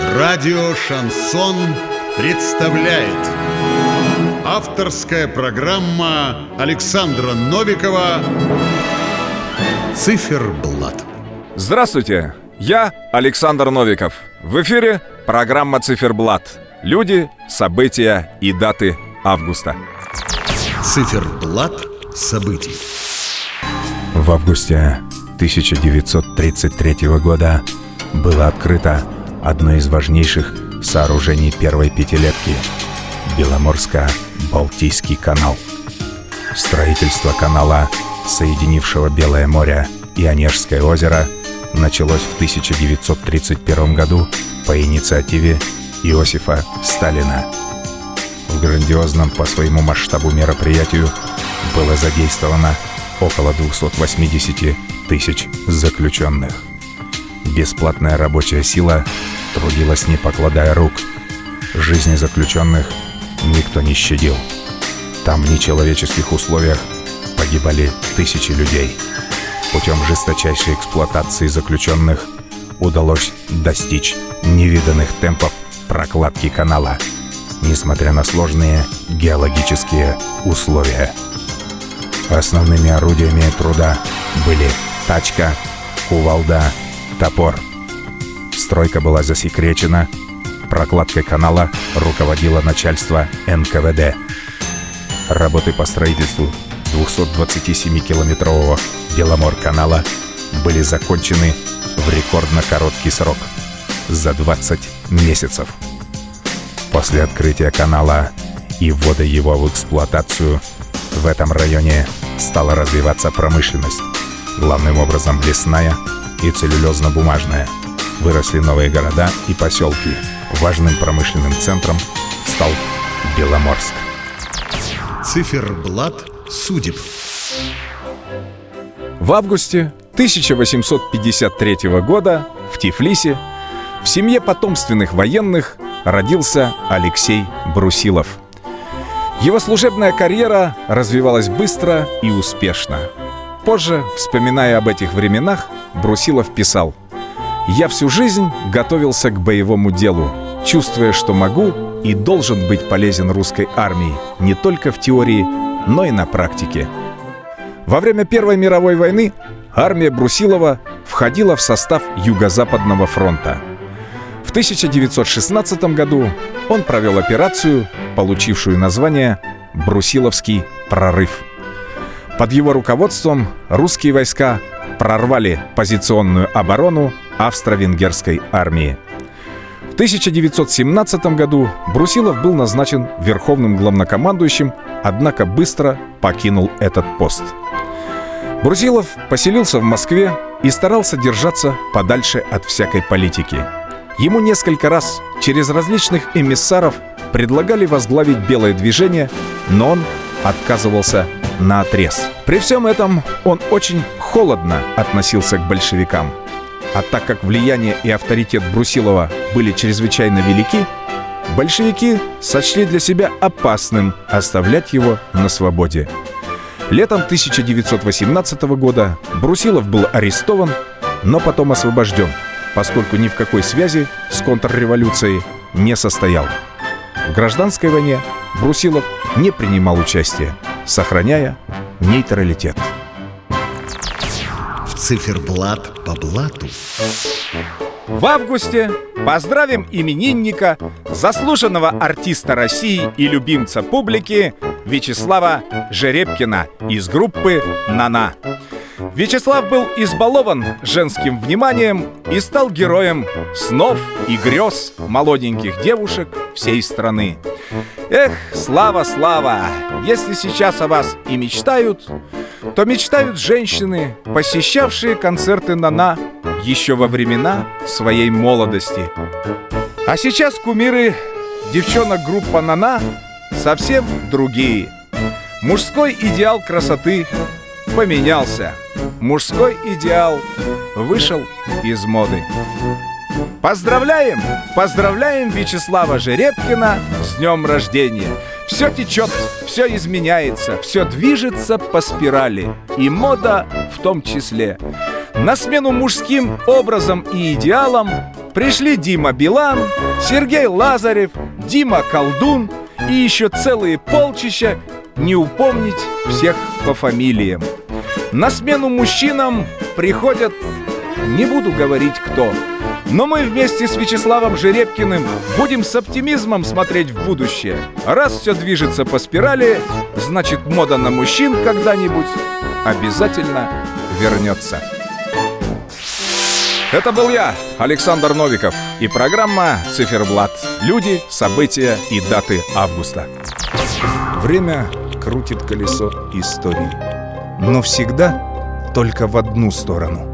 Радио «Шансон» представляет авторская программа Александра Новикова «Циферблат». Здравствуйте, я Александр Новиков. В эфире программа «Циферблат». Люди, события и даты августа. Циферблат событий. В августе 1933 года было открыто одно из важнейших сооружений первой пятилетки – Беломорско-Балтийский канал. Строительство канала, соединившего Белое море и Онежское озеро, началось в 1931 году по инициативе Иосифа Сталина. В грандиозном по своему масштабу мероприятию было задействовано около 280 тысяч заключенных. Бесплатная рабочая сила трудилась, не покладая рук. Жизни заключенных никто не щадил. Там в нечеловеческих условиях погибали тысячи людей. Путем жесточайшей эксплуатации заключенных удалось достичь невиданных темпов прокладки канала, несмотря на сложные геологические условия. Основными орудиями труда были тачка, кувалда, топор. Стройка была засекречена. Прокладкой канала руководило начальство НКВД. Работы по строительству 227-километрового Беломор-канала были закончены в рекордно короткий срок – за 20 месяцев. После открытия канала и ввода его в эксплуатацию в этом районе стала развиваться промышленность, главным образом лесная и целлюлозно-бумажная. Выросли новые города и поселки. Важным промышленным центром стал Беломорск. Циферблат судеб. В августе 1853 года в Тифлисе в семье потомственных военных родился Алексей Брусилов. Его служебная карьера развивалась быстро и успешно. Позже, вспоминая об этих временах, Брусилов писал: «Я всю жизнь готовился к боевому делу, чувствуя, что могу и должен быть полезен русской армии не только в теории, но и на практике». Во время Первой мировой войны армия Брусилова входила в состав Юго-Западного фронта. В 1916 году он провел операцию, получившую название «Брусиловский прорыв». Под его руководством русские войска прорвали позиционную оборону австро-венгерской армии. В 1917 году Брусилов был назначен верховным главнокомандующим, однако быстро покинул этот пост. Брусилов поселился в Москве и старался держаться подальше от всякой политики. Ему несколько раз через различных эмиссаров предлагали возглавить белое движение, но он отказывался наотрез. При всем этом он очень холодно относился к большевикам. А так как влияние и авторитет Брусилова были чрезвычайно велики, большевики сочли для себя опасным оставлять его на свободе. Летом 1918 года Брусилов был арестован, но потом освобожден, поскольку ни в какой связи с контрреволюцией не состоял. В гражданской войне Брусилов не принимал участия, сохраняя нейтралитет. Циферблат по блату. В августе поздравим именинника, заслуженного артиста России и любимца публики Вячеслава Жеребкина из группы «НАНА». Вячеслав был избалован женским вниманием и стал героем снов и грез молоденьких девушек всей страны. Эх, Слава, Слава, если сейчас о вас и мечтают, то мечтают женщины, посещавшие концерты «НАНА» еще во времена своей молодости. А сейчас кумиры девчонок группы «НАНА» совсем другие. Мужской идеал красоты поменялся. Мужской идеал вышел из моды. Поздравляем! Поздравляем Вячеслава Жеребкина с днем рождения! Все течет, все изменяется, все движется по спирали, и мода в том числе. На смену мужским образам и идеалам Пришли Дима Билан, Сергей Лазарев, Дима Колдун и еще целые полчища, не упомнить всех по фамилиям. На смену мужчинам приходят, не буду говорить кто, но мы вместе с Вячеславом Жеребкиным будем с оптимизмом смотреть в будущее. Раз все движется по спирали, значит, мода на мужчин когда-нибудь обязательно вернется. Это был я, Александр Новиков, и программа «Циферблат». Люди, события и даты августа. Время крутит колесо истории, но всегда только в одну сторону.